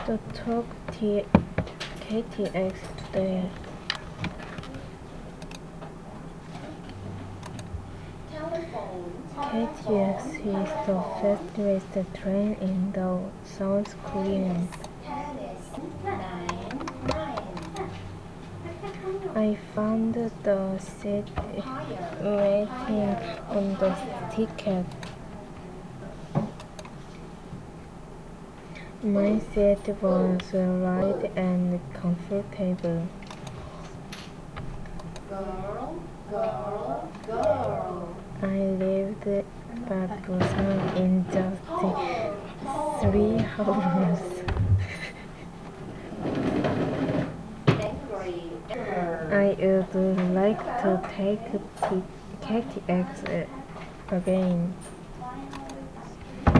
So took KTX today. KTX is the fastest train in the South Korea. I found the seat waiting on the ticket. My seat was wide and comfortable. I lived at Busan in just 3 hours. I would like to take KTX again.